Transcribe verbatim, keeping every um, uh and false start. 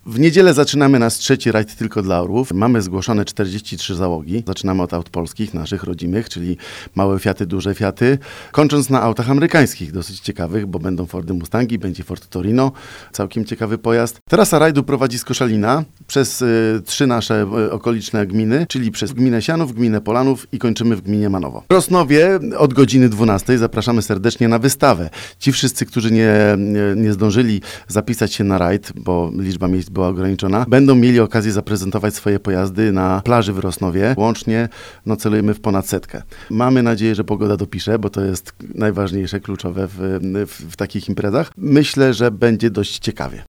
W niedzielę zaczynamy nasz trzeci rajd tylko dla orłów. Mamy zgłoszone czterdzieści trzy załogi. Zaczynamy od aut polskich, naszych rodzimych, czyli małe Fiaty, duże Fiaty. Kończąc na autach amerykańskich, dosyć ciekawych, bo będą Fordy Mustangi, będzie Ford Torino, całkiem ciekawy pojazd. Trasa rajdu prowadzi z Koszalina przez y, trzy nasze y, okoliczne gminy, czyli przez gminę Sianów, gminę Polanów i kończymy w gminie Manowo. W Rosnowie od godziny dwunastej zapraszamy serdecznie na wystawę. Ci wszyscy, którzy nie, nie, nie zdążyli zapisać się na rajd, bo liczba miejsc była ograniczona, będą mieli okazję zaprezentować swoje pojazdy na plaży w Rosnowie. Łącznie no, celujemy w ponad setkę. Mamy nadzieję, że pogoda dopisze, bo to jest najważniejsze, kluczowe w, w, w takich imprezach. Myślę, że będzie dość ciekawie.